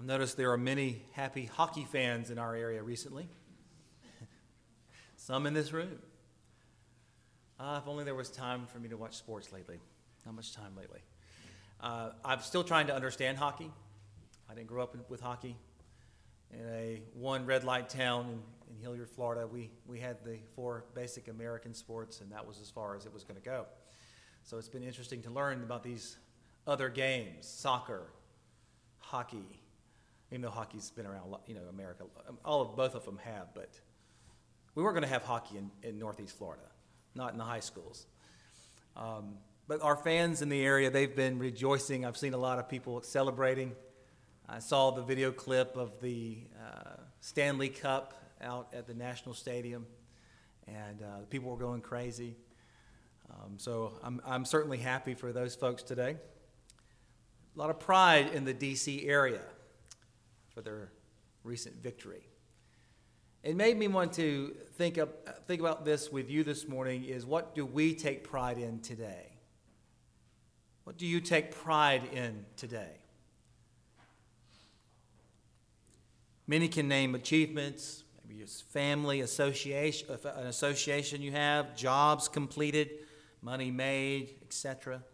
I've noticed there are many happy hockey fans in our area recently. Some in this room. If only there was time for me to watch sports lately. Not much time lately. I'm still trying to understand hockey. I didn't grow up with hockey. In a one red light town in Hilliard, Florida, we had the 4 basic American sports, and that was as far as it was going to go. So it's been interesting to learn about these other games, soccer, hockey. Even though hockey's been around, America, both of them have, but we weren't going to have hockey in Northeast Florida, not in the high schools. But our fans in the area, they've been rejoicing. I've seen a lot of people celebrating. I saw the video clip of the Stanley Cup out at the National Stadium, and people were going crazy. So I'm certainly happy for those folks today. A lot of pride in the D.C. area for their recent victory. It made me want to think about this with you this morning is what do we take pride in today? What do you take pride in today? Many can name achievements, maybe it's family, an association you have, jobs completed, money made, etc.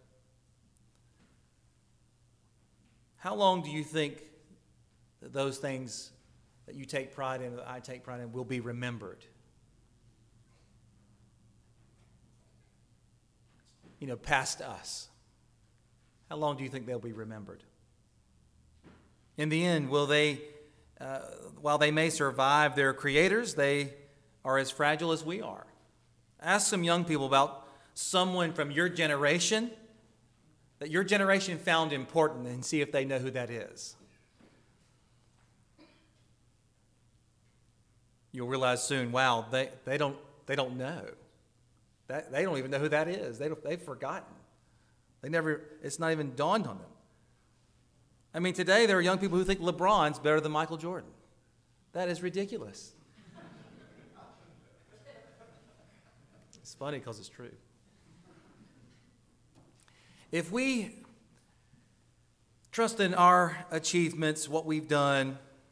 How long do you think that those things that you take pride in, that I take pride in, will be remembered? Past us. How long do you think they'll be remembered? In the end, will they, while they may survive their creators, they are as fragile as we are. Ask some young people about someone from your generation that your generation found important and see if they know who that is. You'll realize soon, wow, they don't know. They don't even know who that is. They've forgotten. It's not even dawned on them. I mean, today there are young people who think LeBron's better than Michael Jordan. That is ridiculous. It's funny because it's true. If we trust in our achievements, what we've done,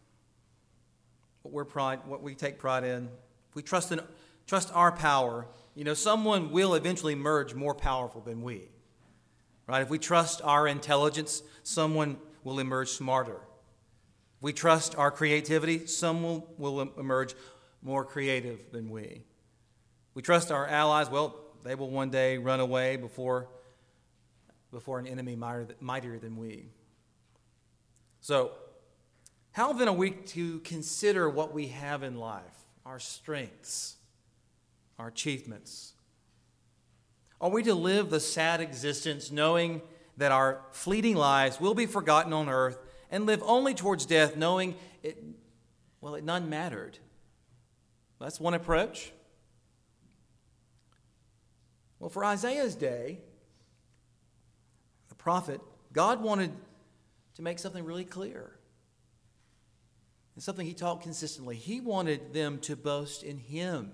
what we take pride in, if we trust our power, someone will eventually emerge more powerful than we. Right? If we trust our intelligence, someone will emerge smarter. If we trust our creativity, someone will emerge more creative than we. If we trust our allies, well, they will one day run away before an enemy mightier than we. So, how then are we to consider what we have in life, our strengths, our achievements? Are we to live the sad existence knowing that our fleeting lives will be forgotten on earth and live only towards death knowing it none mattered? That's one approach. Well, for Isaiah's day, the prophet, God wanted to make something really clear. And something he taught consistently. He wanted them to boast in him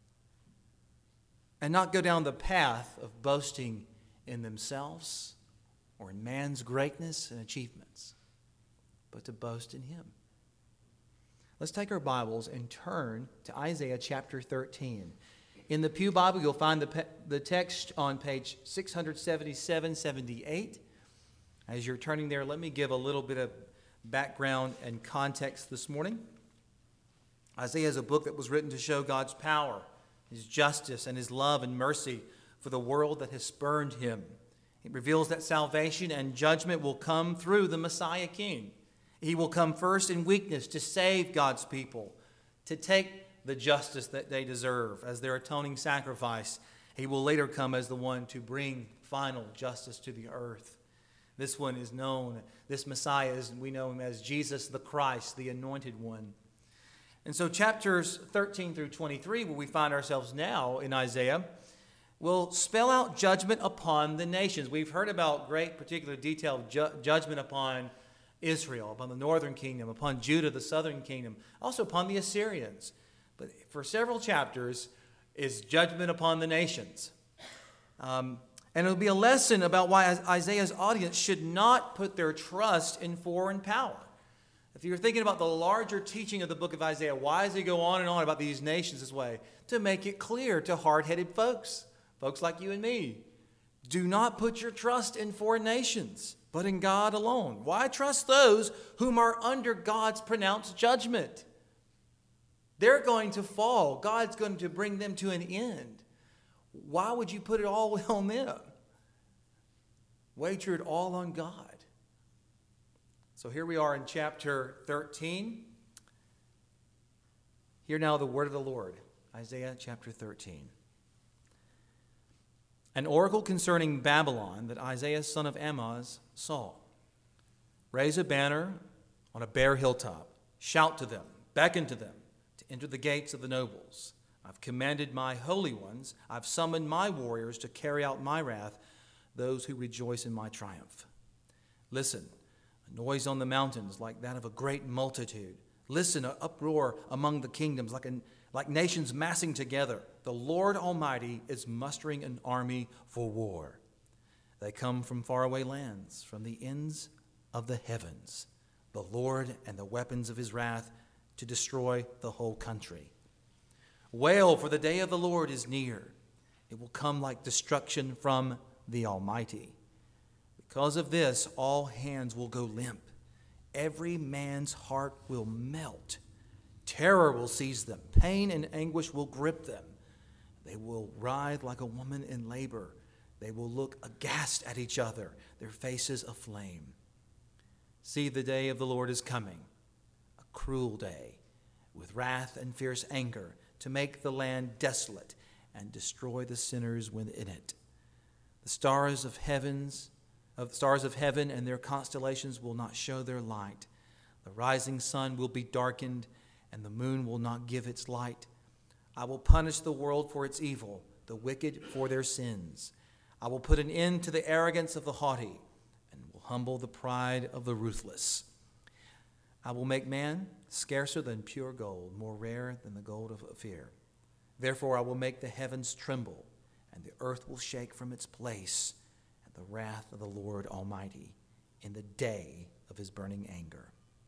and not go down the path of boasting in themselves or in man's greatness and achievements, but to boast in him. Let's take our Bibles and turn to Isaiah chapter 13. In the Pew Bible, you'll find the text on page 677-78. As you're turning there, let me give a little bit of background and context this morning. Isaiah is a book that was written to show God's power, his justice, and his love and mercy for the world that has spurned him. It reveals that salvation and judgment will come through the Messiah King. He will come first in weakness to save God's people, to take the justice that they deserve as their atoning sacrifice. He will later come as the one to bring final justice to the earth. This one is known, this Messiah, we know him as Jesus the Christ, the Anointed One. And so chapters 13 through 23, where we find ourselves now in Isaiah, will spell out judgment upon the nations. We've heard about great particular detailed judgment upon Israel, upon the northern kingdom, upon Judah, the southern kingdom, also upon the Assyrians. But for several chapters is judgment upon the nations. And it'll be a lesson about why Isaiah's audience should not put their trust in foreign power. If you're thinking about the larger teaching of the book of Isaiah, why does he go on and on about these nations this way? To make it clear to hard-headed folks like you and me. Do not put your trust in foreign nations, but in God alone. Why trust those whom are under God's pronounced judgment? They're going to fall. God's going to bring them to an end. Why would you put it all on them? Wager it all on God. So here we are in chapter 13. Hear now the word of the Lord. Isaiah chapter 13. An oracle concerning Babylon that Isaiah son of Amoz saw. Raise a banner on a bare hilltop. Shout to them, beckon to them to enter the gates of the nobles. I've commanded my holy ones. I've summoned my warriors to carry out my wrath, those who rejoice in my triumph. Listen, a noise on the mountains like that of a great multitude. Listen, an uproar among the kingdoms like nations massing together. The Lord Almighty is mustering an army for war. They come from faraway lands, from the ends of the heavens. The Lord and the weapons of his wrath to destroy the whole country. Wail, for the day of the Lord is near. It will come like destruction from the Almighty. Because of this, all hands will go limp. Every man's heart will melt. Terror will seize them. Pain and anguish will grip them. They will writhe like a woman in labor. They will look aghast at each other, their faces aflame. See, the day of the Lord is coming, a cruel day, with wrath and fierce anger, to make the land desolate and destroy the sinners within it. The stars of heaven and their constellations will not show their light. The rising sun will be darkened, and the moon will not give its light. I will punish the world for its evil, the wicked for their sins. I will put an end to the arrogance of the haughty, and will humble the pride of the ruthless. I will make man scarcer than pure gold, more rare than the gold of Ophir. Therefore I will make the heavens tremble, and the earth will shake from its place, and the wrath of the Lord Almighty in the day of his burning anger.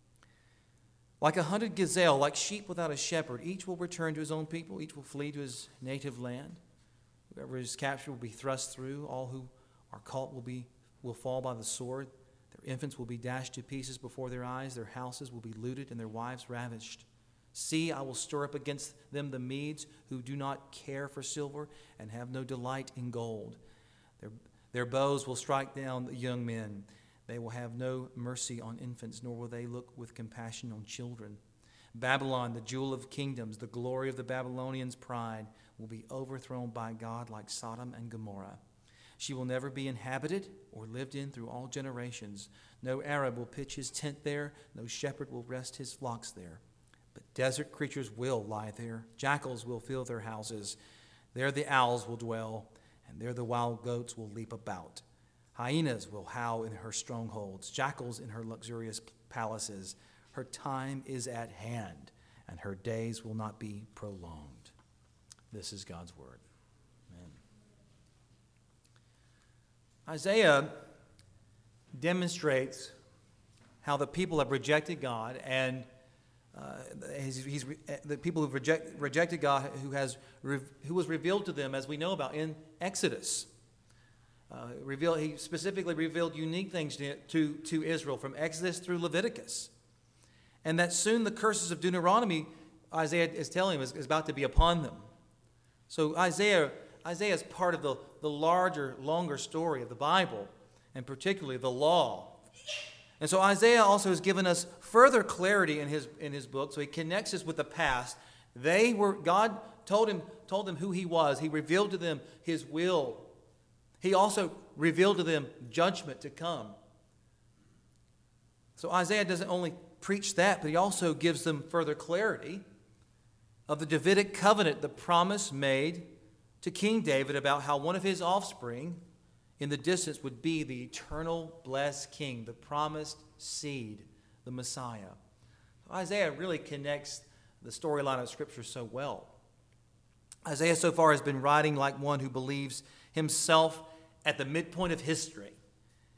Like a hunted gazelle, like sheep without a shepherd, each will return to his own people, each will flee to his native land. Whoever is captured will be thrust through, all who are caught will fall by the sword. Their infants will be dashed to pieces before their eyes, their houses will be looted, and their wives ravished. See, I will stir up against them the Medes who do not care for silver and have no delight in gold. Their bows will strike down the young men. They will have no mercy on infants, nor will they look with compassion on children. Babylon, the jewel of kingdoms, the glory of the Babylonians' pride, will be overthrown by God like Sodom and Gomorrah. She will never be inhabited or lived in through all generations. No Arab will pitch his tent there, no shepherd will rest his flocks there. But desert creatures will lie there. Jackals will fill their houses. There the owls will dwell, and there the wild goats will leap about. Hyenas will howl in her strongholds, jackals in her luxurious palaces. Her time is at hand, and her days will not be prolonged. This is God's word. Amen. Isaiah demonstrates how the people have rejected God, and the people who've rejected God, who was revealed to them, as we know about in Exodus. He specifically revealed unique things to Israel from Exodus through Leviticus. And that soon the curses of Deuteronomy, Isaiah is telling them, is about to be upon them. So Isaiah is part of the larger, longer story of the Bible, and particularly the law. And so Isaiah also has given us further clarity in his book, so he connects us with the past. God told them who he was. He revealed to them his will. He also revealed to them judgment to come. So Isaiah doesn't only preach that, but he also gives them further clarity of the Davidic covenant, the promise made to King David about how one of his offspring in the distance would be the eternal blessed king, the promised seed, the Messiah. Isaiah really connects the storyline of Scripture so well. Isaiah so far has been writing like one who believes himself at the midpoint of history.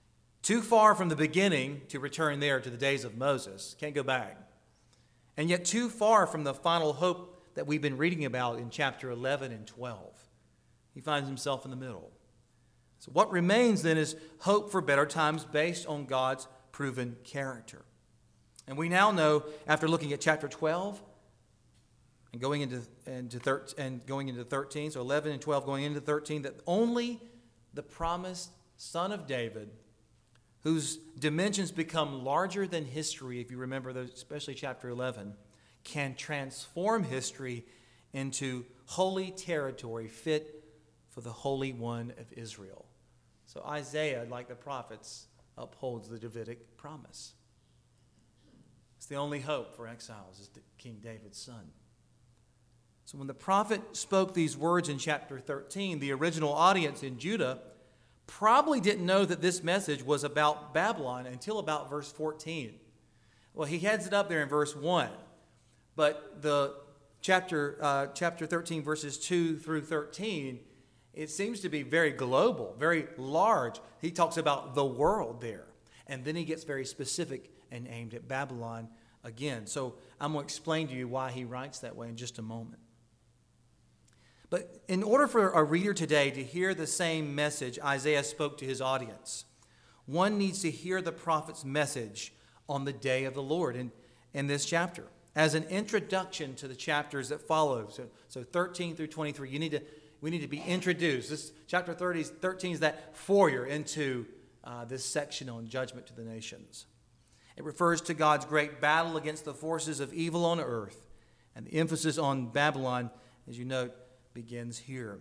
Too far from the beginning to return there to the days of Moses. Can't go back. And yet too far from the final hope that we've been reading about in chapter 11 and 12. He finds himself in the middle. So what remains then is hope for better times based on God's proven character. And we now know, after looking at chapter 12 and going into 13, so 11 and 12 going into 13, that only the promised Son of David, whose dimensions become larger than history, if you remember those, especially chapter 11, can transform history into holy territory fit for the Holy One of Israel. So Isaiah, like the prophets, upholds the Davidic promise. It's the only hope for exiles is King David's son. So when the prophet spoke these words in chapter 13, the original audience in Judah probably didn't know that this message was about Babylon until about verse 14. Well, he heads it up there in verse 1. But the chapter 13, verses 2 through 13, it seems to be very global, very large. He talks about the world there. And then he gets very specific and aimed at Babylon again. So I'm going to explain to you why he writes that way in just a moment. But in order for a reader today to hear the same message Isaiah spoke to his audience, one needs to hear the prophet's message on the day of the Lord in this chapter. As an introduction to the chapters that follow, so 13 through 23, we need to be introduced. This chapter 13 is that foyer into this section on judgment to the nations. It refers to God's great battle against the forces of evil on earth, and the emphasis on Babylon, as you note, begins here.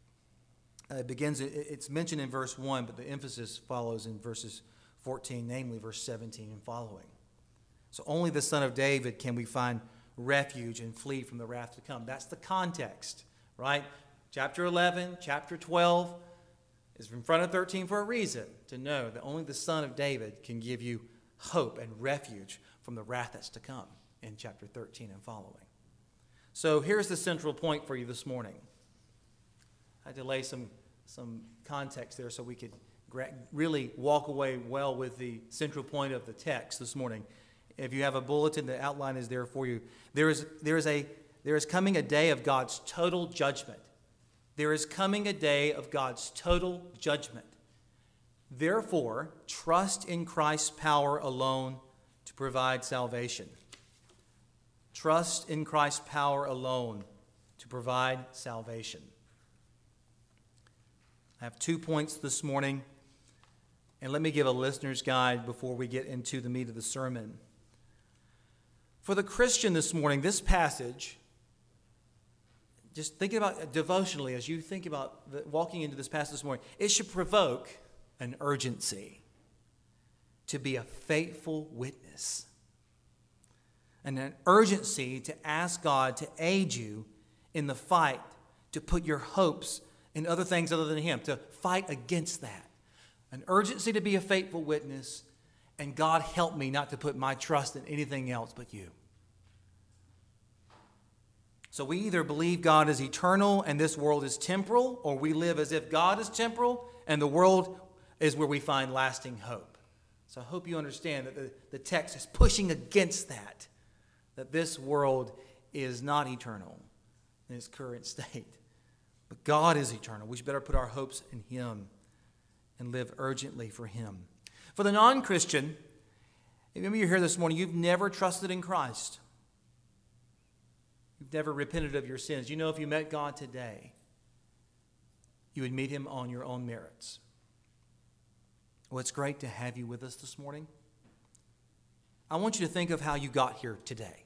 It's mentioned in verse 1, but the emphasis follows in verses 14, namely verse 17 and following. So only the Son of David can we find refuge and flee from the wrath to come. That's the context, right? Chapter 11, chapter 12 is in front of 13 for a reason, to know that only the Son of David can give you hope and refuge from the wrath that's to come in chapter 13 and following. So here's the central point for you this morning. I had to lay some context there so we could really walk away well with the central point of the text this morning. If you have a bulletin, the outline is there for you. There is coming a day of God's total judgment. There is coming a day of God's total judgment. Therefore, trust in Christ's power alone to provide salvation. Trust in Christ's power alone to provide salvation. I have 2 points this morning, and let me give a listener's guide before we get into the meat of the sermon. For the Christian this morning, this passage, just thinking about it devotionally as you think about walking into this passage this morning, it should provoke an urgency to be a faithful witness. And an urgency to ask God to aid you in the fight, to put your hopes in other things other than Him, to fight against that. An urgency to be a faithful witness, and God help me not to put my trust in anything else but you. So we either believe God is eternal and this world is temporal, or we live as if God is temporal and the world is where we find lasting hope. So I hope you understand that the text is pushing against that this world is not eternal in its current state. But God is eternal. We should better put our hopes in Him and live urgently for Him. For the non-Christian, if maybe you're here this morning, you've never trusted in Christ. You've never repented of your sins. You know, if you met God today, you would meet Him on your own merits. Well, it's great to have you with us this morning. I want you to think of how you got here today.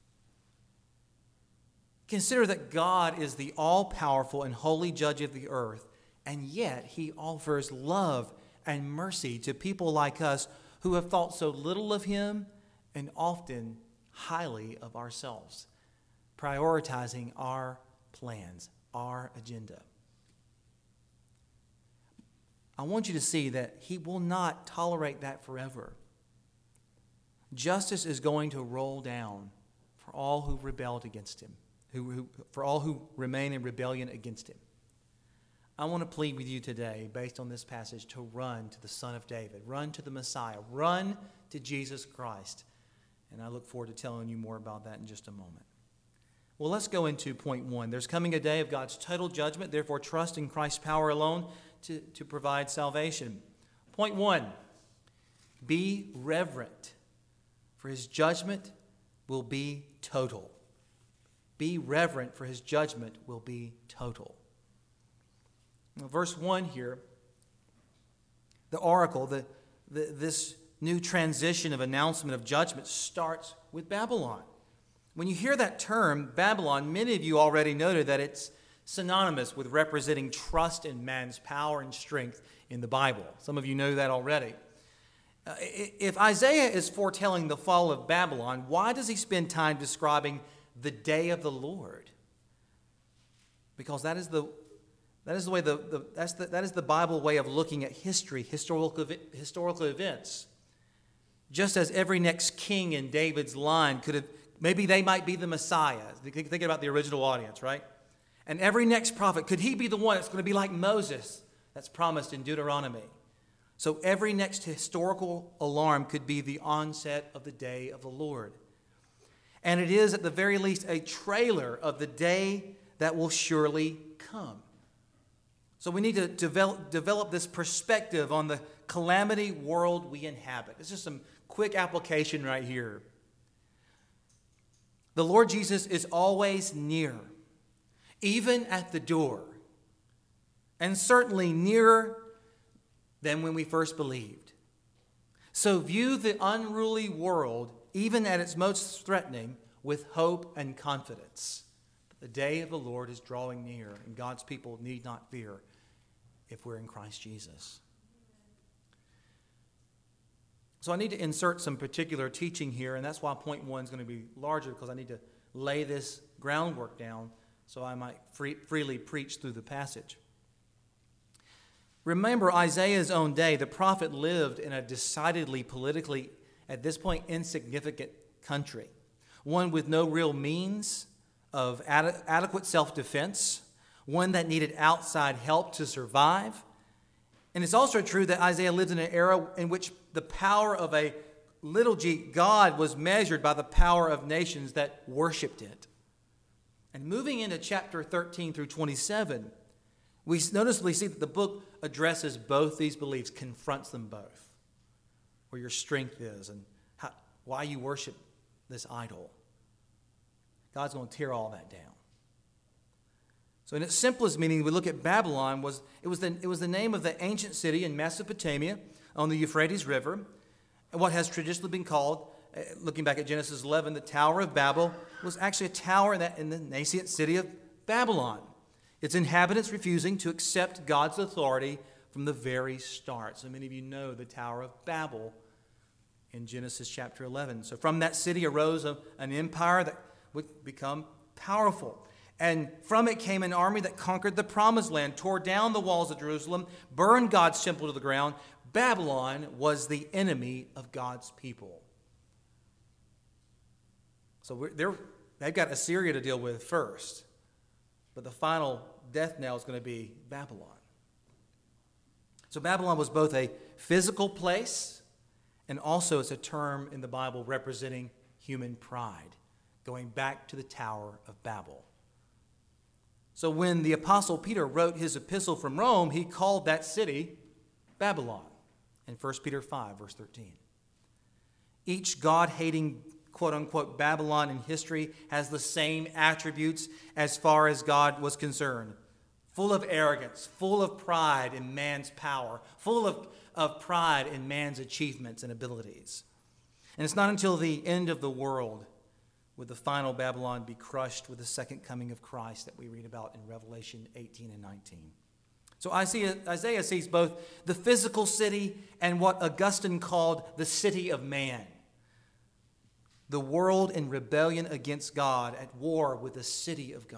Consider that God is the all-powerful and holy judge of the earth, and yet He offers love and mercy to people like us who have thought so little of Him and often highly of ourselves, prioritizing our plans, our agenda. I want you to see that He will not tolerate that forever. Justice is going to roll down for all who rebelled against Him, for all who remain in rebellion against Him. I want to plead with you today, based on this passage, to run to the Son of David, run to the Messiah, run to Jesus Christ. And I look forward to telling you more about that in just a moment. Well, let's go into point 1. There's coming a day of God's total judgment, therefore trust in Christ's power alone to provide salvation. Point 1, be reverent, for his judgment will be total. Be reverent, for his judgment will be total. Now, verse 1 here, the oracle, this new transition of announcement of judgment starts with Babylon. When you hear that term, Babylon, many of you already noted that it's synonymous with representing trust in man's power and strength in the Bible. Some of you know that already. If Isaiah is foretelling the fall of Babylon, why does he spend time describing the day of the Lord? Because that is the Bible way of looking at history, historical events. Just as every next king in David's line could have, maybe they might be the Messiah. Thinking about the original audience, right? And every next prophet, could he be the one that's going to be like Moses that's promised in Deuteronomy? So every next historical alarm could be the onset of the day of the Lord. And it is at the very least a trailer of the day that will surely come. So we need to develop this perspective on the calamity world we inhabit. It's just some quick application right here. The Lord Jesus is always near, even at the door, and certainly nearer than when we first believed. So view the unruly world, even at its most threatening, with hope and confidence. The day of the Lord is drawing near, and God's people need not fear if we're in Christ Jesus. So I need to insert some particular teaching here, and that's why point 1 is going to be larger, because I need to lay this groundwork down so I might freely preach through the passage. Remember, Isaiah's own day, the prophet lived in a decidedly politically, at this point, insignificant country, one with no real means of adequate self-defense, one that needed outside help to survive. And it's also true that Isaiah lived in an era in which the power of a little g God was measured by the power of nations that worshipped it. And moving into chapter 13 through 27, we noticeably see that the book addresses both these beliefs, confronts them both, where your strength is and why you worship this idol. God's going to tear all that down. So in its simplest meaning, we look at Babylon, it was the name of the ancient city in Mesopotamia on the Euphrates River, and what has traditionally been called, looking back at Genesis 11, the Tower of Babel, was actually a tower in the nascent city of Babylon. Its inhabitants refusing to accept God's authority from the very start. So many of you know the Tower of Babel in Genesis chapter 11. So from that city arose an empire that would become powerful. And from it came an army that conquered the promised land, tore down the walls of Jerusalem, burned God's temple to the ground. Babylon was the enemy of God's people. So they've got Assyria to deal with first. But the final death knell is going to be Babylon. So Babylon was both a physical place, and also it's a term in the Bible representing human pride, going back to the Tower of Babel. So when the Apostle Peter wrote his epistle from Rome, he called that city Babylon in 1 Peter 5, verse 13. Each God-hating, quote-unquote, Babylon in history has the same attributes as far as God was concerned. Full of arrogance, full of pride in man's power, full of pride in man's achievements and abilities. And it's not until the end of the world would the final Babylon be crushed with the second coming of Christ that we read about in Revelation 18 and 19. So Isaiah sees both the physical city and what Augustine called the city of man. The world in rebellion against God, at war with the city of God.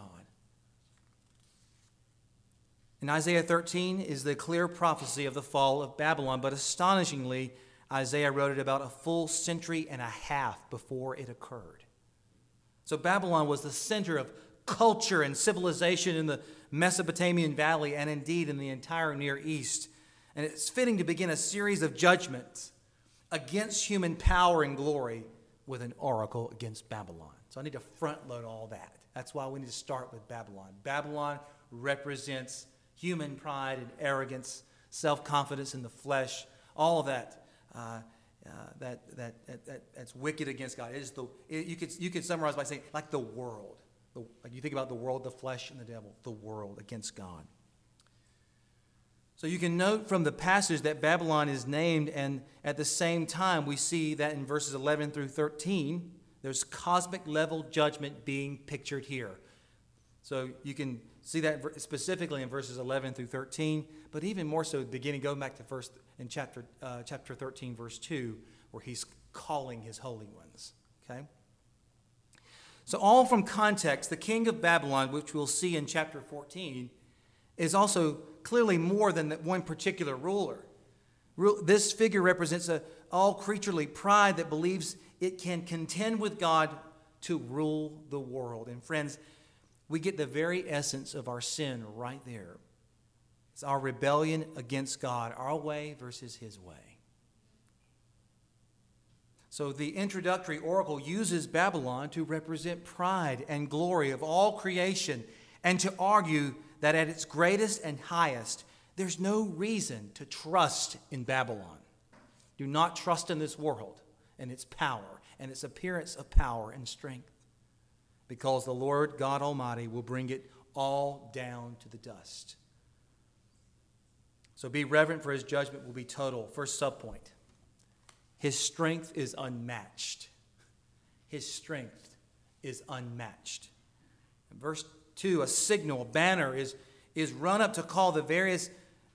In Isaiah 13 is the clear prophecy of the fall of Babylon, but astonishingly, Isaiah wrote it about a full century and a half before it occurred. So Babylon was the center of culture and civilization in the Mesopotamian Valley and indeed in the entire Near East. And it's fitting to begin a series of judgments against human power and glory with an oracle against Babylon. So I need to front load all that. That's why we need to start with Babylon. Babylon represents human pride and arrogance, self-confidence in the flesh, all of that. That's wicked against God. It is you could summarize by saying like the world. Like you think about the world, the flesh, and the devil. The world against God. So you can note from the passage that Babylon is named, and at the same time we see that in verses 11 through 13, there's cosmic level judgment being pictured here. So you can see that specifically in verses 11 through 13, but even more so beginning, going back to first in chapter 13, verse 2, where he's calling his holy ones. Okay? So all from context, the king of Babylon, which we'll see in chapter 14, is also clearly more than that one particular ruler. This figure represents all creaturely pride that believes it can contend with God to rule the world. And friends, we get the very essence of our sin right there. It's our rebellion against God, our way versus his way. So the introductory oracle uses Babylon to represent pride and glory of all creation and to argue that at its greatest and highest, there's no reason to trust in Babylon. Do not trust in this world and its power and its appearance of power and strength, because the Lord God Almighty will bring it all down to the dust. So be reverent, for his judgment will be total. First subpoint. His strength is unmatched. His strength is unmatched. In verse 2, a signal, a banner is run up to call the various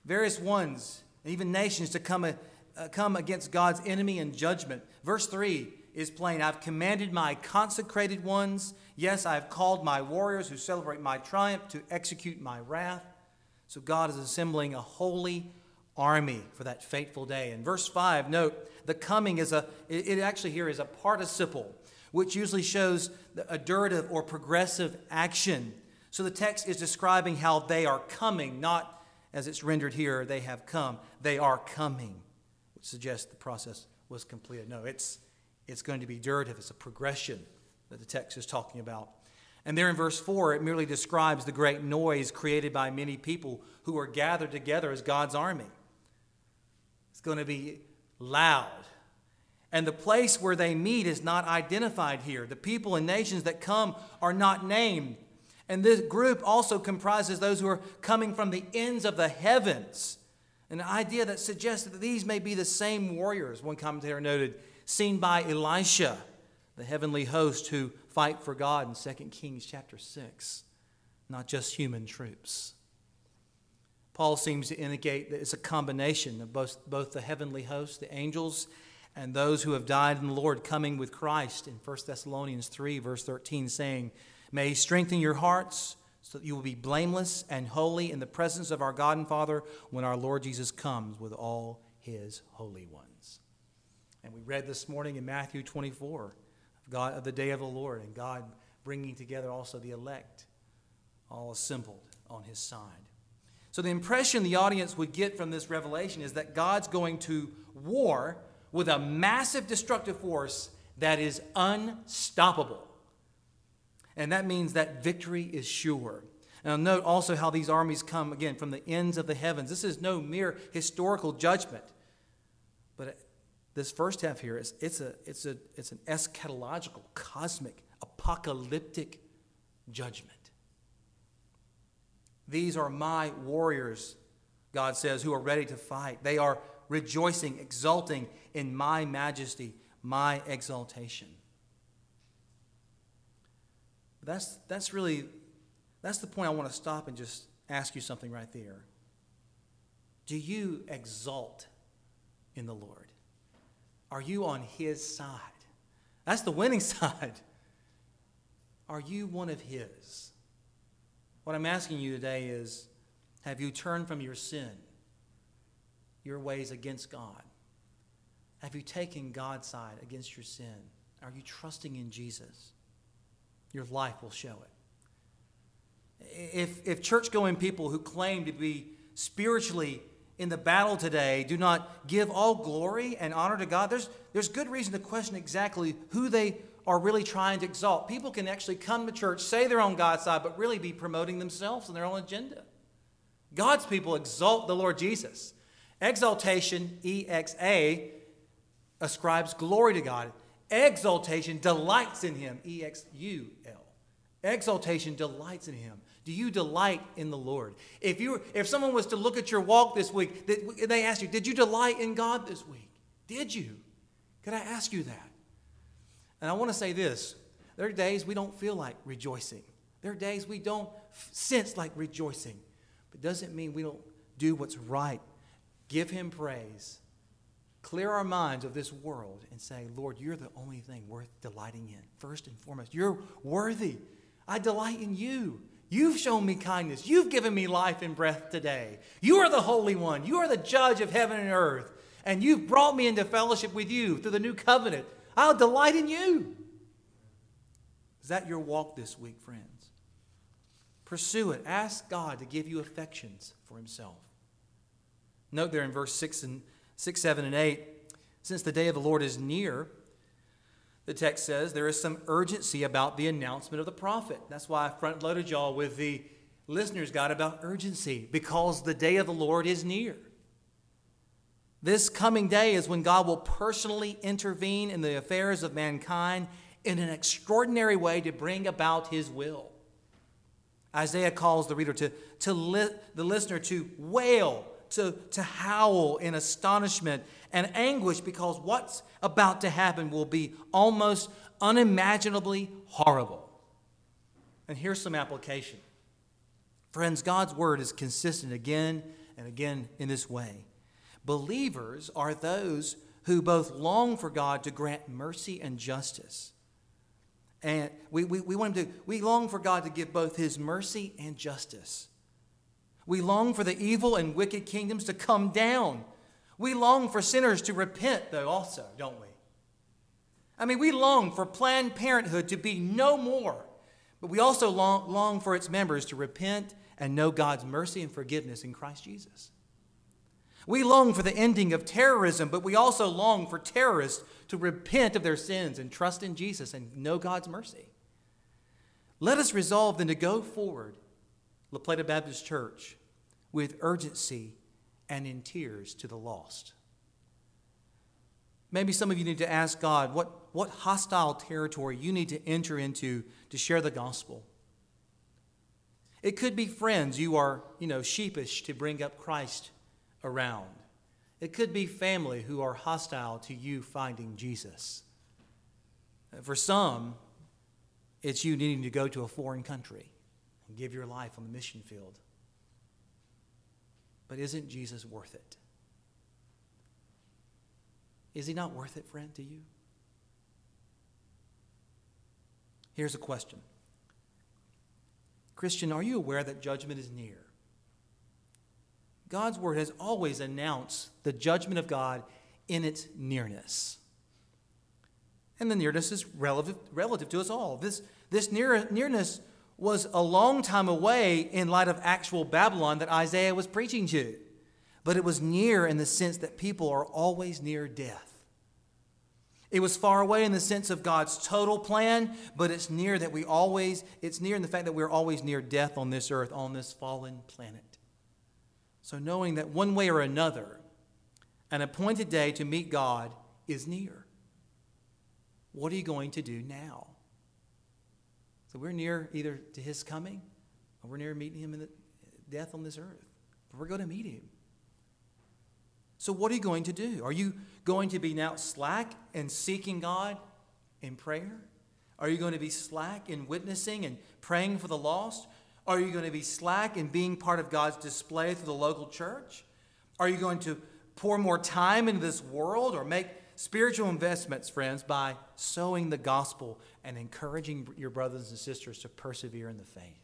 ones, and even nations, to come against God's enemy in judgment. Verse 3 is plain. I've commanded my consecrated ones. Yes, I have called my warriors who celebrate my triumph to execute my wrath. So God is assembling a holy army for that fateful day. In verse 5, note, the coming it actually here is a participle, which usually shows a durative or progressive action. So the text is describing how they are coming, not as it's rendered here, they have come. They are coming, which suggests the process was completed. No, it's going to be durative. It's a progression that the text is talking about. And there in verse 4, it merely describes the great noise created by many people who are gathered together as God's army. It's going to be loud. And the place where they meet is not identified here. The people and nations that come are not named. And this group also comprises those who are coming from the ends of the heavens. An idea that suggests that these may be the same warriors, one commentator noted, seen by Elisha, the heavenly host who fight for God in 2 Kings chapter 6, not just human troops. Paul seems to indicate that it's a combination of both the heavenly host, the angels, and those who have died in the Lord coming with Christ in 1 Thessalonians 3, verse 13, saying, may he strengthen your hearts so that you will be blameless and holy in the presence of our God and Father when our Lord Jesus comes with all his holy ones. And we read this morning in Matthew 24 of the day of the Lord, and God bringing together also the elect, all assembled on his side. So the impression the audience would get from this revelation is that God's going to war with a massive destructive force that is unstoppable. And that means that victory is sure. Now note also how these armies come, again, from the ends of the heavens. This is no mere historical judgment. But this first half here, it's an eschatological, cosmic, apocalyptic judgment. These are my warriors, God says, who are ready to fight. They are rejoicing, exulting in my majesty, my exaltation. That's the point I want to stop and just ask you something right there. Do you exult in the Lord? Are you on his side? That's the winning side. Are you one of his? What I'm asking you today is, have you turned from your sin, your ways against God? Have you taken God's side against your sin? Are you trusting in Jesus? Your life will show it. If church-going people who claim to be spiritually in the battle today do not give all glory and honor to God, there's good reason to question exactly who they are really trying to exalt. People can actually come to church, say they're on God's side, but really be promoting themselves and their own agenda. God's people exalt the Lord Jesus. Exaltation, E-X-A, ascribes glory to God. Exaltation delights in Him, E-X-U-L. Exaltation delights in Him. Do you delight in the Lord? If someone was to look at your walk this week, they ask you, did you delight in God this week? Did you? Could I ask you that? And I want to say this. There are days we don't feel like rejoicing. There are days we don't sense like rejoicing. But it doesn't mean we don't do what's right. Give Him praise. Clear our minds of this world and say, Lord, you're the only thing worth delighting in. First and foremost, you're worthy. I delight in you. You've shown me kindness. You've given me life and breath today. You are the Holy One. You are the judge of heaven and earth. And you've brought me into fellowship with you through the new covenant. I'll delight in you. Is that your walk this week, friends? Pursue it. Ask God to give you affections for Himself. Note there in verse 6, 7, and 8, since the day of the Lord is near, the text says there is some urgency about the announcement of the prophet. That's why I front-loaded y'all with the listener's guide about urgency, because the day of the Lord is near. This coming day is when God will personally intervene in the affairs of mankind in an extraordinary way to bring about His will. Isaiah calls the reader the listener to wail, to howl in astonishment and anguish, because what's about to happen will be almost unimaginably horrible. And here's some application. Friends, God's word is consistent again and again in this way. Believers are those who both long for God to grant mercy and justice. And we long for God to give both His mercy and justice. We long for the evil and wicked kingdoms to come down. We long for sinners to repent, though, also, don't we? I mean, we long for Planned Parenthood to be no more. But we also long for its members to repent and know God's mercy and forgiveness in Christ Jesus. We long for the ending of terrorism, but we also long for terrorists to repent of their sins and trust in Jesus and know God's mercy. Let us resolve then to go forward, La Plata Baptist Church, with urgency and in tears to the lost. Maybe some of you need to ask God what hostile territory you need to enter into to share the gospel. It could be friends you are, sheepish to bring up Christ around. It could be family who are hostile to you finding Jesus. For some, it's you needing to go to a foreign country and give your life on the mission field. But isn't Jesus worth it? Is He not worth it, friend, to you? Here's a question. Christian, are you aware that judgment is near? God's word has always announced the judgment of God in its nearness. And the nearness is relative to us all. This nearness was a long time away in light of actual Babylon that Isaiah was preaching to. But it was near in the sense that people are always near death. It was far away in the sense of God's total plan, but it's near in the fact that we're always near death on this earth, on this fallen planet. So knowing that one way or another, an appointed day to meet God is near. What are you going to do now? So we're near either to His coming or we're near meeting Him in the death on this earth. But we're going to meet Him. So what are you going to do? Are you going to be now slack in seeking God in prayer? Are you going to be slack in witnessing and praying for the lost? Are you going to be slack in being part of God's display through the local church? Are you going to pour more time into this world or make spiritual investments, friends, by sowing the gospel and encouraging your brothers and sisters to persevere in the faith?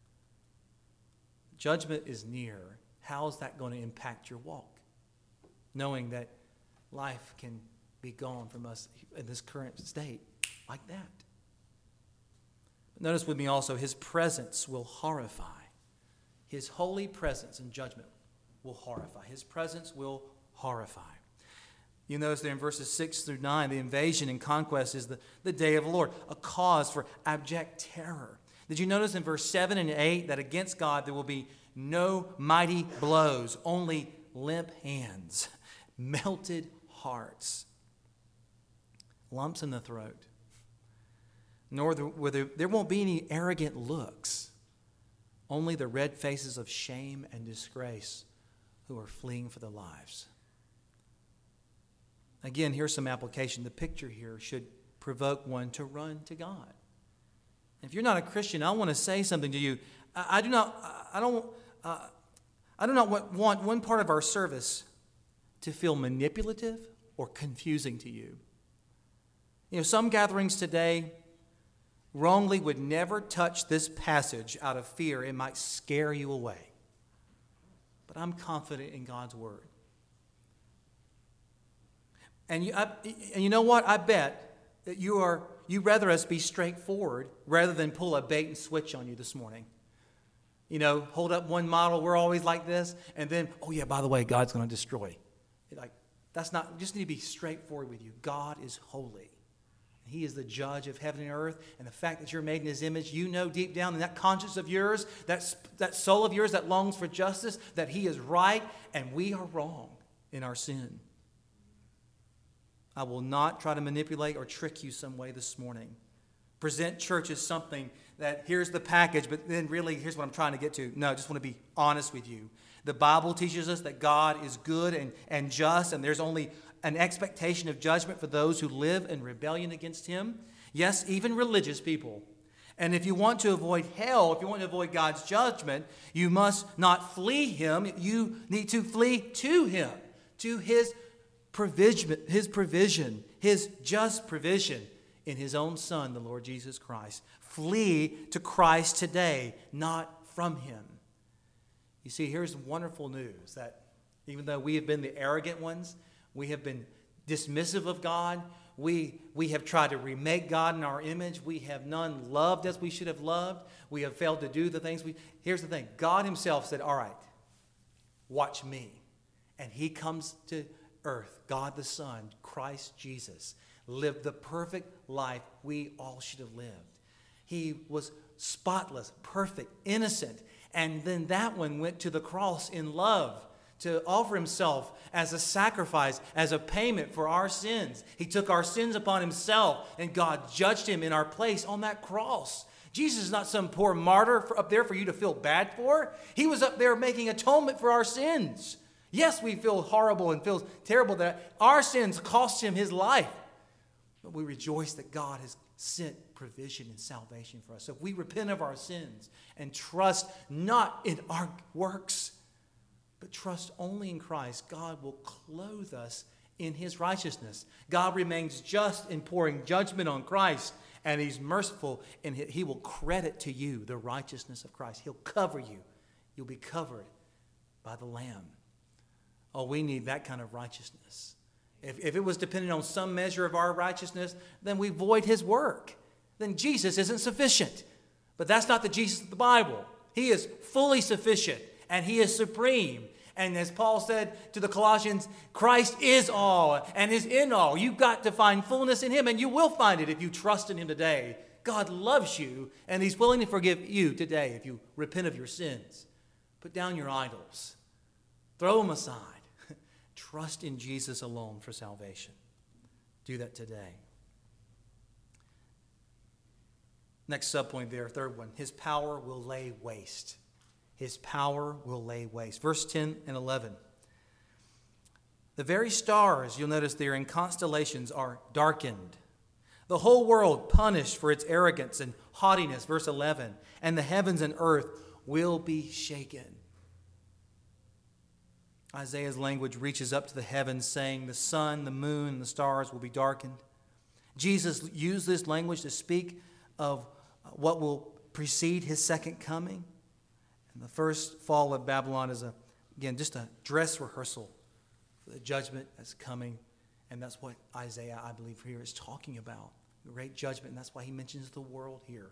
Judgment is near. How is that going to impact your walk? Knowing that life can be gone from us in this current state like that. Notice with me also, his presence will horrify. His holy presence and judgment will horrify. His presence will horrify. You notice there in verses 6 through 9, the invasion and conquest is the day of the Lord, a cause for abject terror. Did you notice in verse 7 and 8 that against God there will be no mighty blows, only limp hands, melted hearts, lumps in the throat? Nor there won't be any arrogant looks, only the red faces of shame and disgrace who are fleeing for their lives. Again, here's some application. The picture here should provoke one to run to God. If you're not a Christian, I want to say something to you. I do not want one part of our service to feel manipulative or confusing to you. You know, some gatherings today wrongly would never touch this passage out of fear. It might scare you away. But I'm confident in God's word. And you know what? I bet that you'd rather us be straightforward rather than pull a bait and switch on you this morning. You know, hold up one model, we're always like this, and then, oh yeah, by the way, God's going to destroy. Like, that's not, you just need to be straightforward with you. God is holy. He is the judge of heaven and earth, and the fact that you're made in his image, you know deep down in that conscience of yours, that soul of yours that longs for justice, that he is right and we are wrong in our sin. I will not try to manipulate or trick you some way this morning. Present church as something that here's the package, but then really here's what I'm trying to get to. No, I just want to be honest with you. The Bible teaches us that God is good and just, and there's only an expectation of judgment for those who live in rebellion against him. Yes, even religious people. And if you want to avoid hell, if you want to avoid God's judgment, you must not flee him. You need to flee to him, to his provision, his just provision in his own Son, the Lord Jesus Christ. Flee to Christ today, not from him. You see, here's wonderful news that even though we have been the arrogant ones, we have been dismissive of God, we have tried to remake God in our image, we have none loved as we should have loved, we have failed to do the things here's the thing, God himself said, all right, watch me. And he comes to earth, God the Son, Christ Jesus, lived the perfect life we all should have lived. He was spotless, perfect, innocent, and then that one went to the cross in love to offer himself as a sacrifice, as a payment for our sins. He took our sins upon himself, and God judged him in our place on that cross. Jesus is not some poor martyr up there for you to feel bad for. He was up there making atonement for our sins. Yes, we feel horrible and feel terrible that our sins cost him his life. But we rejoice that God has sent provision and salvation for us. So if we repent of our sins and trust not in our works, but trust only in Christ, God will clothe us in his righteousness. God remains just in pouring judgment on Christ, and he's merciful, and he will credit to you the righteousness of Christ. He'll cover you. You'll be covered by the Lamb. Oh, we need that kind of righteousness. If it was dependent on some measure of our righteousness, then we void his work. Then Jesus isn't sufficient. But that's not the Jesus of the Bible. He is fully sufficient, and he is supreme. And as Paul said to the Colossians, Christ is all and is in all. You've got to find fullness in him, and you will find it if you trust in him today. God loves you, and he's willing to forgive you today if you repent of your sins. Put down your idols. Throw them aside. Trust in Jesus alone for salvation. Do that today. Next subpoint there, third one. His power will lay waste. His power will lay waste. Verse 10 and 11. The very stars, you'll notice there in constellations, are darkened. The whole world punished for its arrogance and haughtiness. Verse 11. And the heavens and earth will be shaken. Isaiah's language reaches up to the heavens, saying the sun, the moon, and the stars will be darkened. Jesus used this language to speak of what will precede his second coming. And the first fall of Babylon is, just a dress rehearsal for the judgment that's coming. And that's what Isaiah, I believe, here is talking about. The great judgment, and that's why he mentions the world here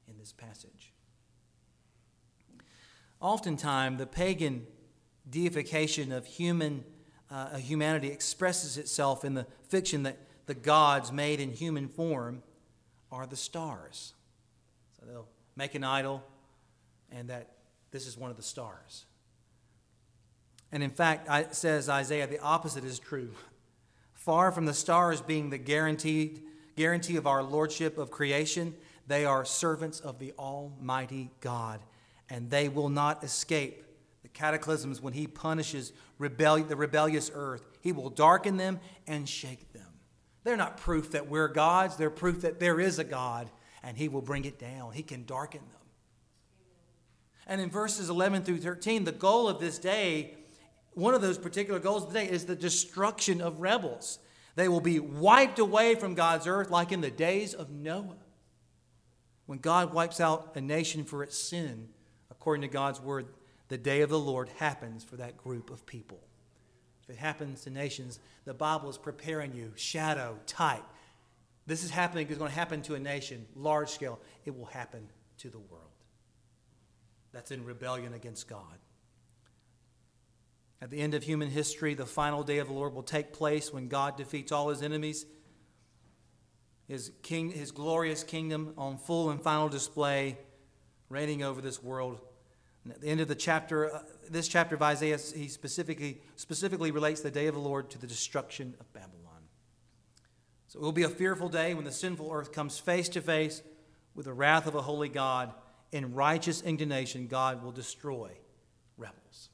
in this passage. Oftentimes, the pagan deification of humanity expresses itself in the fiction that the gods made in human form are the stars. So they'll make an idol, and that this is one of the stars. And in fact, it says Isaiah, the opposite is true. Far from the stars being the guarantee of our lordship of creation, they are servants of the Almighty God, and they will not escape the cataclysms when he punishes the rebellious earth. He will darken them and shake them. They're not proof that we're gods. They're proof that there is a God, and he will bring it down. He can darken them. And in verses 11 through 13, the goal of this day, one of those particular goals of the day, is the destruction of rebels. They will be wiped away from God's earth like in the days of Noah, when God wipes out a nation for its sin. According to God's word, the day of the Lord happens for that group of people. If it happens to nations, the Bible is preparing you, shadow, type. This is happening, it's going to happen to a nation, large scale. It will happen to the world that's in rebellion against God. At the end of human history, the final day of the Lord will take place when God defeats all his enemies. His glorious kingdom on full and final display, reigning over this world. And at the end of the chapter, this chapter of Isaiah, he specifically relates the day of the Lord to the destruction of Babylon. So it will be a fearful day when the sinful earth comes face to face with the wrath of a holy God. In righteous indignation, God will destroy rebels.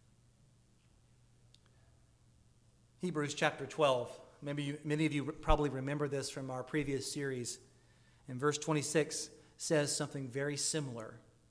Hebrews chapter 12. Many of you probably remember this from our previous series. And verse 26 says something very similar.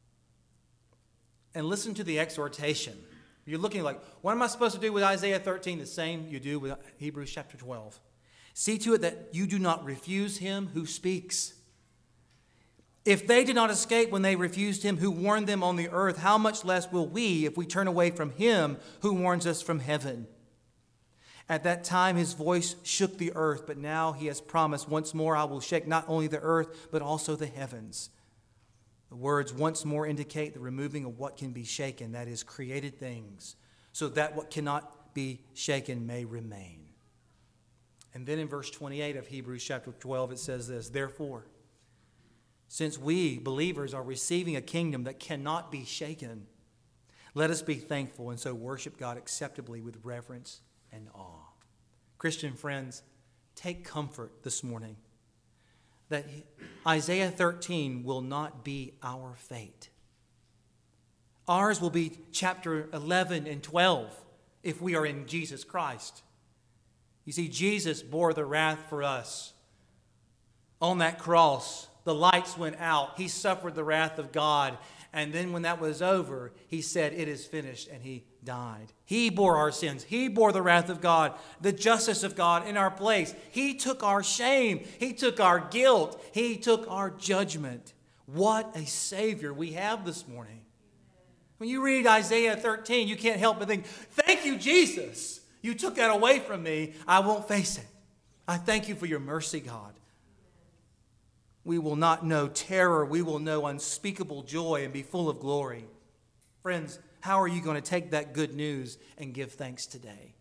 And listen to the exhortation. You're looking like, what am I supposed to do with Isaiah 13? The same you do with Hebrews chapter 12. See to it that you do not refuse him who speaks. If they did not escape when they refused him who warned them on the earth, how much less will we if we turn away from him who warns us from heaven? At that time his voice shook the earth, but now he has promised, once more I will shake not only the earth, but also the heavens. The words once more indicate the removing of what can be shaken, that is, created things, so that what cannot be shaken may remain. And then in verse 28 of Hebrews chapter 12, it says this, therefore, since we, believers, are receiving a kingdom that cannot be shaken, let us be thankful and so worship God acceptably with reverence and awe. Christian friends, take comfort this morning that Isaiah 13 will not be our fate. Ours will be chapter 11 and 12 if we are in Jesus Christ. You see, Jesus bore the wrath for us on that cross. The lights went out. He suffered the wrath of God. And then when that was over, he said, it is finished, and he died. He bore our sins. He bore the wrath of God, the justice of God in our place. He took our shame. He took our guilt. He took our judgment. What a Savior we have this morning. When you read Isaiah 13, you can't help but think, thank you, Jesus. You took that away from me. I won't face it. I thank you for your mercy, God. We will not know terror. We will know unspeakable joy and be full of glory. Friends, how are you going to take that good news and give thanks today?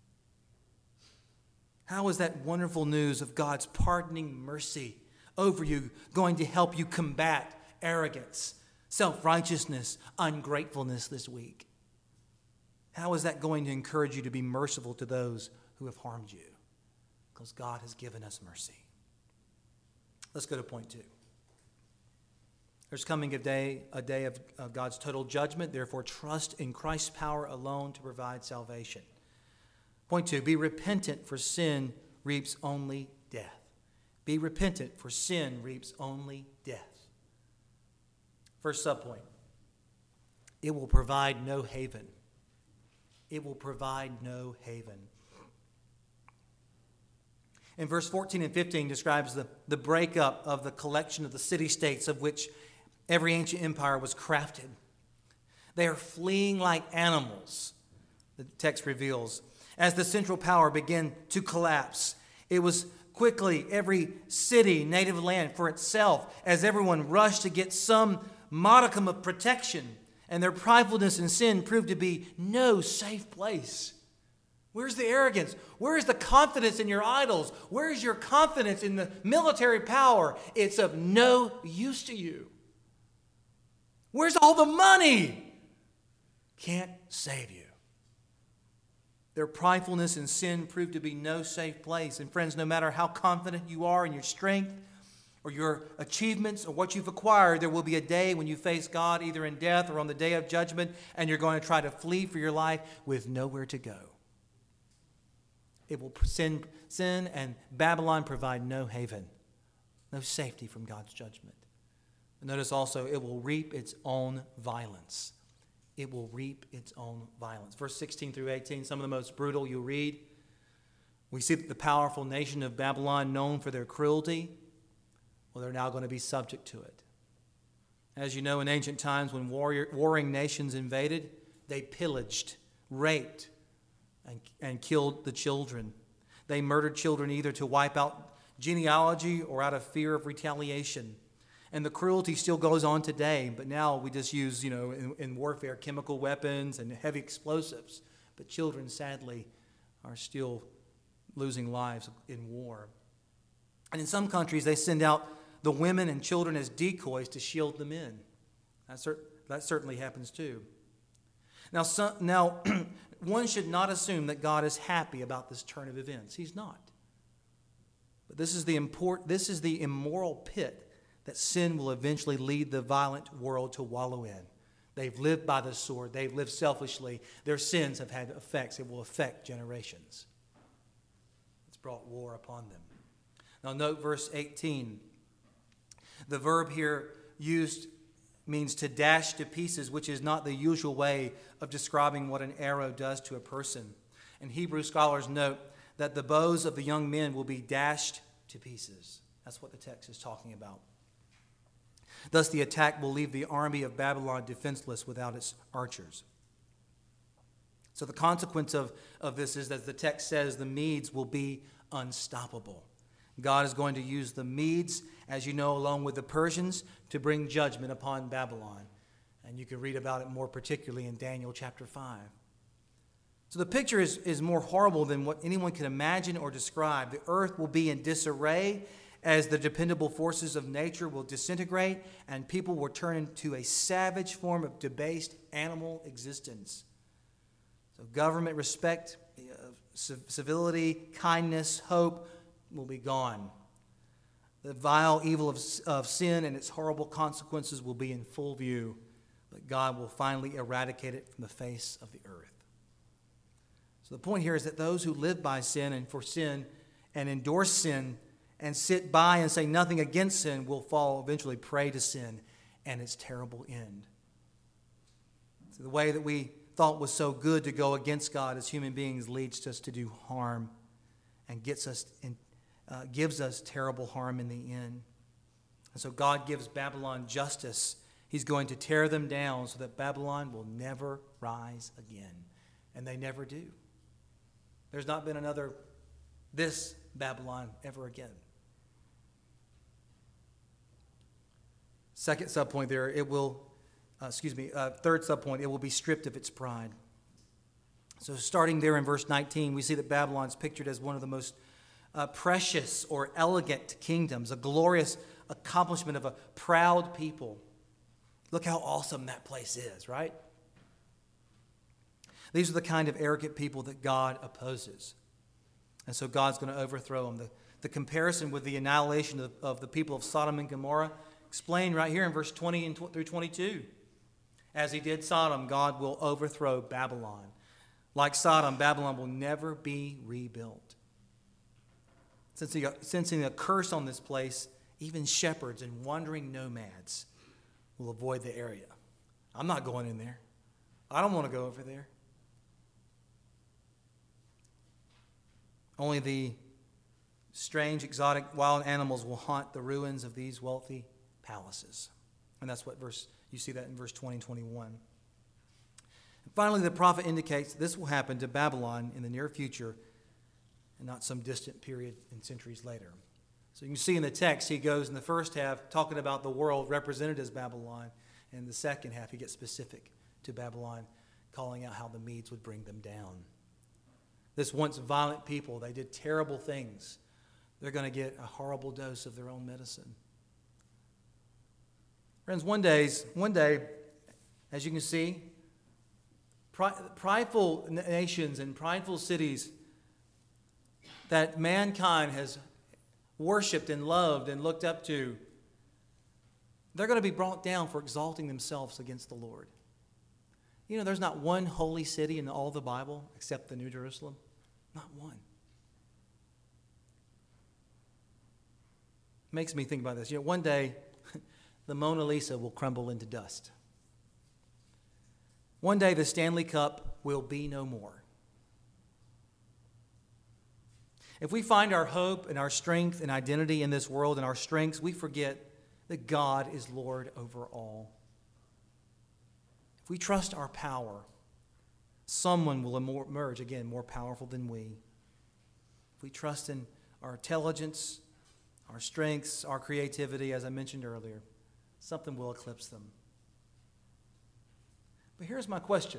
How is that wonderful news of God's pardoning mercy over you going to help you combat arrogance, self-righteousness, ungratefulness this week? How is that going to encourage you to be merciful to those who have harmed you? Because God has given us mercy. Let's go to point 2. There's coming a day of God's total judgment. Therefore, trust in Christ's power alone to provide salvation. Point 2, be repentant, for sin reaps only death. Be repentant, for sin reaps only death. First subpoint, it will provide no haven. It will provide no haven. In verse 14 and 15 describes the breakup of the collection of the city-states of which every ancient empire was crafted. They are fleeing like animals, the text reveals. As the central power began to collapse, it was quickly every city, native land for itself, as everyone rushed to get some modicum of protection, and their pridefulness and sin proved to be no safe place. Where's the arrogance? Where is the confidence in your idols? Where is your confidence in the military power? It's of no use to you. Where's all the money? Can't save you. Their pridefulness and sin proved to be no safe place. And friends, no matter how confident you are in your strength or your achievements or what you've acquired, there will be a day when you face God either in death or on the day of judgment, and you're going to try to flee for your life with nowhere to go. It will sin and Babylon provide no haven, no safety from God's judgment. Notice also, it will reap its own violence. It will reap its own violence. Verse 16 through 18, some of the most brutal you read. We see that the powerful nation of Babylon, known for their cruelty, well, they're now going to be subject to it. As you know, in ancient times when warring nations invaded, they pillaged, raped, and killed the children. They murdered children either to wipe out genealogy or out of fear of retaliation. And the cruelty still goes on today, but now we just use, in warfare, chemical weapons and heavy explosives. But children, sadly, are still losing lives in war. And in some countries, they send out the women and children as decoys to shield the men. That certainly happens too. Now, one should not assume that God is happy about this turn of events. He's not. But this is the immoral pit that sin will eventually lead the violent world to wallow in. They've lived by the sword. They've lived selfishly. Their sins have had effects. It will affect generations. It's brought war upon them. Now note verse 18. The verb here used means to dash to pieces, which is not the usual way of describing what an arrow does to a person. And Hebrew scholars note that the bows of the young men will be dashed to pieces. That's what the text is talking about. Thus, the attack will leave the army of Babylon defenseless without its archers. So the consequence of this is, as the text says, the Medes will be unstoppable. God is going to use the Medes, as you know, along with the Persians, to bring judgment upon Babylon. And you can read about it more particularly in Daniel chapter 5. So the picture is more horrible than what anyone can imagine or describe. The earth will be in disarray as the dependable forces of nature will disintegrate and people will turn into a savage form of debased animal existence. So government respect, civility, kindness, hope will be gone. The vile evil of sin and its horrible consequences will be in full view, but God will finally eradicate it from the face of the earth. So the point here is that those who live by sin and for sin and endorse sin and sit by and say nothing against sin will fall eventually prey to sin and its terrible end. So the way that we thought was so good to go against God as human beings leads us to do harm and gives us terrible harm in the end. And so God gives Babylon justice. He's going to tear them down so that Babylon will never rise again. And they never do. There's not been another this Babylon ever again. Second subpoint there, third subpoint, it will be stripped of its pride. So starting there in verse 19, we see that Babylon is pictured as one of the most precious or elegant kingdoms, a glorious accomplishment of a proud people. Look how awesome that place is, right? These are the kind of arrogant people that God opposes. And so God's going to overthrow them. The comparison with the annihilation of the people of Sodom and Gomorrah explained right here in verse 20 through 22. As he did Sodom, God will overthrow Babylon. Like Sodom, Babylon will never be rebuilt. Sensing a curse on this place, even shepherds and wandering nomads will avoid the area. I'm not going in there. I don't want to go over there. Only the strange, exotic, wild animals will haunt the ruins of these wealthy palaces. And that's what you see that in verse 20 and 21. And finally, the prophet indicates this will happen to Babylon in the near future and not some distant period and centuries later. So you can see in the text, he goes in the first half talking about the world represented as Babylon. And in the second half, he gets specific to Babylon, calling out how the Medes would bring them down. This once violent people, they did terrible things. They're going to get a horrible dose of their own medicine. Friends, one day, as you can see, prideful nations and prideful cities that mankind has worshipped and loved and looked up to, they're going to be brought down for exalting themselves against the Lord. You know, there's not one holy city in all the Bible except the New Jerusalem. Not one. Makes me think about this. You know, one day, the Mona Lisa will crumble into dust. One day, the Stanley Cup will be no more. If we find our hope and our strength and identity in this world and our strengths, we forget that God is Lord over all. If we trust our power, someone will emerge, again, more powerful than we. If we trust in our intelligence, our strengths, our creativity, as I mentioned earlier, something will eclipse them. But here's my question.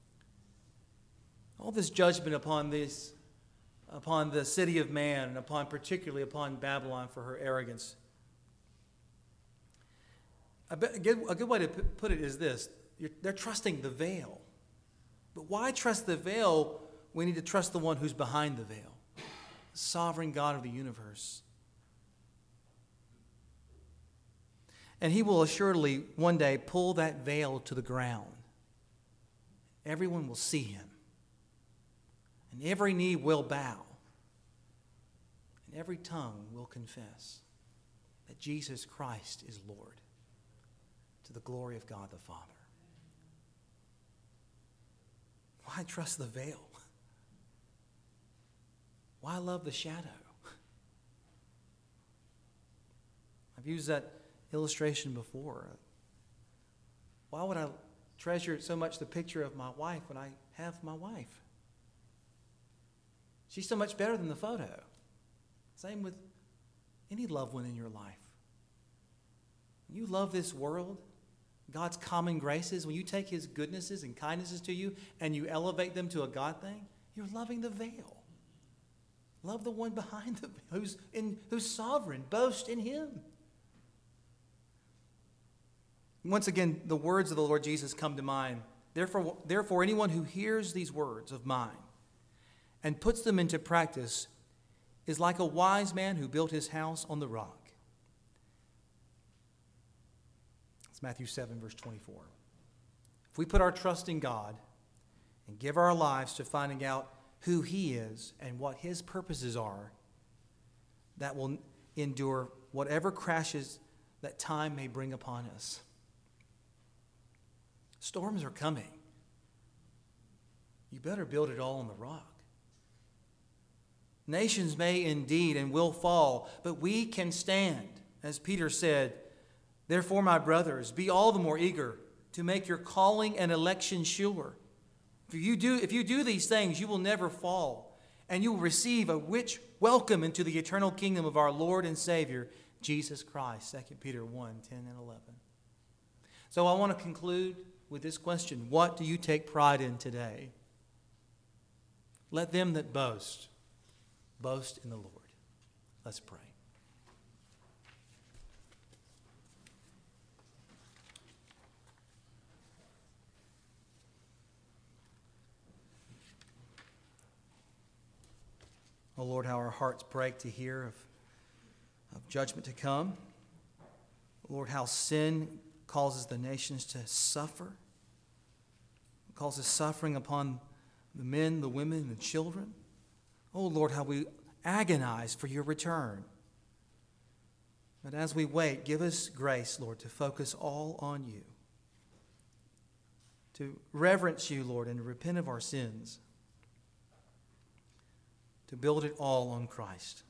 All this judgment upon the city of man, and particularly upon Babylon for her arrogance. A good way to put it is this. They're trusting the veil. But why trust the veil? We need to trust the one who's behind the veil, the sovereign God of the universe. And he will assuredly one day pull that veil to the ground. Everyone will see him. And every knee will bow. And every tongue will confess that Jesus Christ is Lord, to the glory of God the Father. Why trust the veil? Why love the shadow? I've used that illustration before. Why would I treasure so much the picture of my wife when I have my wife? She's so much better than the photo. Same with any loved one in your life. When you love this world, God's common graces, when you take his goodnesses and kindnesses to you and you elevate them to a God thing, you're loving the veil. Love the one behind the veil, who's sovereign. Boast in him. Once again, the words of the Lord Jesus come to mind. Therefore, anyone who hears these words of mine and puts them into practice is like a wise man who built his house on the rock. It's Matthew 7, verse 24. If we put our trust in God and give our lives to finding out who he is and what his purposes are, that will endure whatever crashes that time may bring upon us. Storms are coming. You better build it all on the rock. Nations may indeed and will fall, but we can stand. As Peter said, therefore, my brothers, be all the more eager to make your calling and election sure. If you do these things, you will never fall, and you will receive a rich welcome into the eternal kingdom of our Lord and Savior, Jesus Christ. 2 Peter 1, 10 and 11. So I want to conclude with this question. What do you take pride in today? Let them that boast in the Lord. Let's pray. Oh Lord, how our hearts break to hear of judgment to come. Lord, how sin causes the nations to suffer. It causes suffering upon the men, the women, and the children. Oh Lord, how we agonize for your return. But as we wait, give us grace, Lord, to focus all on you. To reverence you, Lord, and to repent of our sins. To build it all on Christ.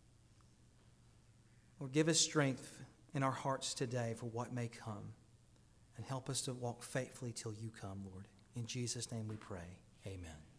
Lord, give us strength in our hearts today for what may come. And help us to walk faithfully till you come, Lord. In Jesus' name we pray. Amen.